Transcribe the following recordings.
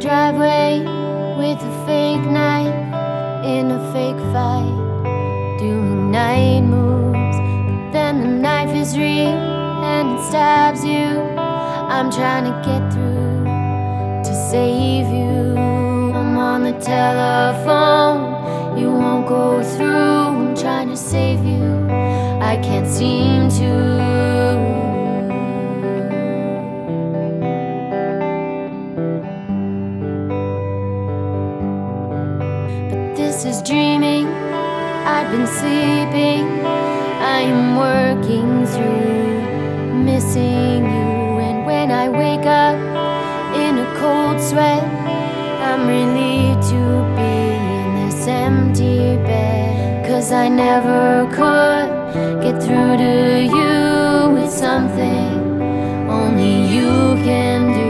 driveway with a fake knife in a fake fight, doing night moves, but then the knife is real and it stabs you. I'm trying to get through to save you. I'm on the telephone, you won't go through. I'm trying to save you, I can't seem to. This is dreaming, I've been sleeping, I am working through missing you. And when I wake up in a cold sweat, I'm relieved to be in this empty bed, 'cause I never could get through to you. It's something only you can do.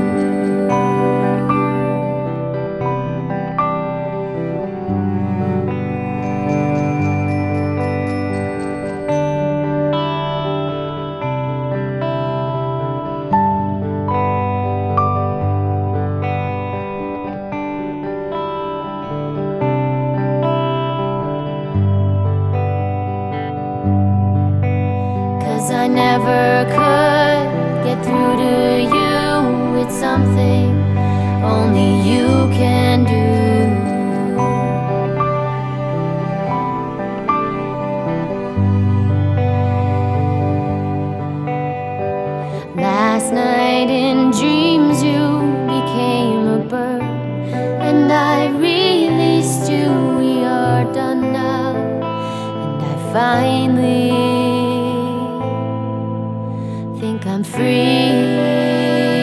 I never could get through to you. It's something only you can do. Last night in dreams you became a bird, and I released you. We are done now, and I finally think I'm free.